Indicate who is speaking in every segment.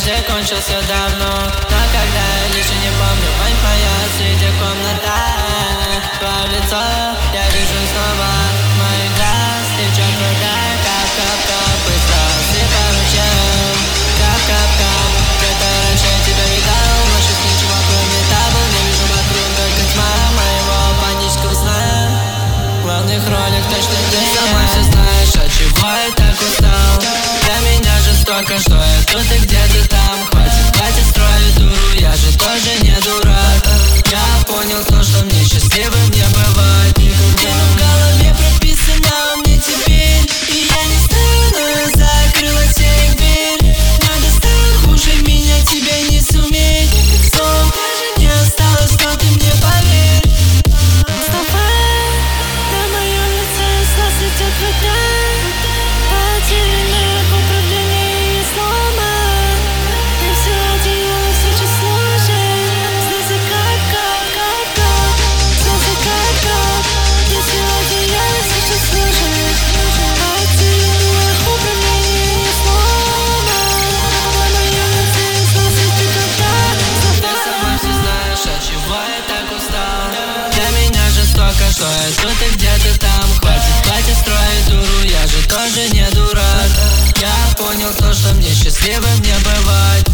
Speaker 1: закончился давно, но когда я лишь не помню, мать моя среди комната. Твое лицо я вижу снова, моих глаз течет вода. Кап-кап-кап, быстро сыпал ручьем. Кап-кап-кап, где-то раньше я тебя видал, но сейчас ничего кроме табу не вижу вокруг, только тьма моего панического сна. Главных ролик точно ты сама все знаешь, от чего я так устал. Для меня жестоко, что я тут и где-то там. Хватит строить дуру, я же тоже не дурак. Я понял то, что мне счастливым не бывать никогда. В голове прописано мне теперь, и я не знаю, но я закрыла тебе дверь. Надо стать хуже меня, тебя не суметь. Слов даже не осталось, но ты мне поверь.
Speaker 2: Слова на моем лице, слез идет вода. Потерянная в управлении слома. И все одеяло, свечи служит. Слезы кап-кап-кап-кап. Слезы кап-кап. И все одеяло, свечи служит. Потерянная в управлении слома. На моем лице, слез идет вода.
Speaker 1: Ты сама все знаешь, от чего я так устал. Для меня жестоко, что я тут и где-то там. Хватит строить дуру, я же тоже не дурак. Я понял то, что мне счастливым не бывать.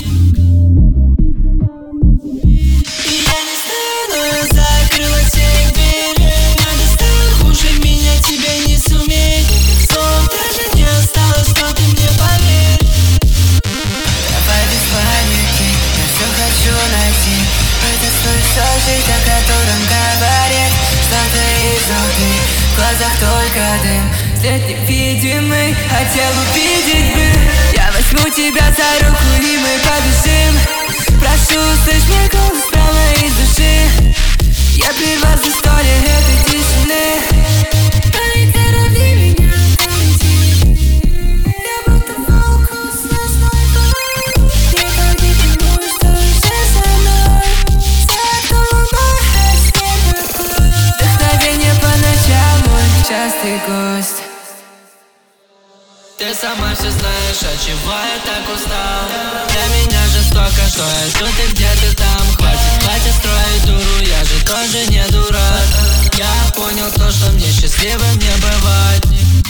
Speaker 1: И я не знаю, но я закрыла тебе дверь. Надо стать хуже меня, тебя не суметь. Слов даже не осталось, но ты мне поверь.
Speaker 3: Давай без паники, я все хочу найти. Это слышал жизнь, о котором говорит что-то изнутри. В глазах только дым, след невидимый, хотел увидеть бы. Я возьму тебя за руку и мы побежим. Прошу, услышь мне голос прямо из души. Я прервал застолье этой тишины. Парень, короли меня найти. Я будто фокус на свой бой. Никогда не думаю, что уже со мной. Закрыла моя снега. Вдохновение по ночам, мой частый гость.
Speaker 1: Ты сама все знаешь, от чего я так устал. Для меня жестоко, что я тут и где-то там. Хватит строить дуру, я же тоже не дурак. Я понял то, что мне счастливым не бывать.